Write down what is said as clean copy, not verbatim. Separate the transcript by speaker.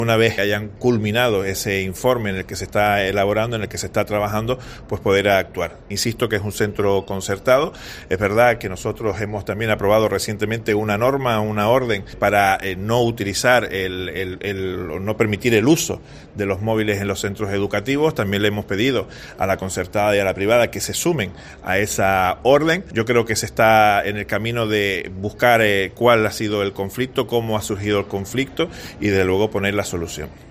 Speaker 1: Una vez que hayan culminado ese informe en el que se está elaborando, en el que se está trabajando, pues poder actuar. Insisto que es un centro concertado. Es verdad que nosotros hemos también aprobado recientemente una norma, una orden para no utilizar no permitir el uso de los móviles en los centros educativos. También le hemos pedido a la concertada y a la privada que se sumen a esa orden. Yo creo que se está en el camino de buscar cuál ha sido el conflicto, cómo ha surgido el conflicto y de luego poner la solución.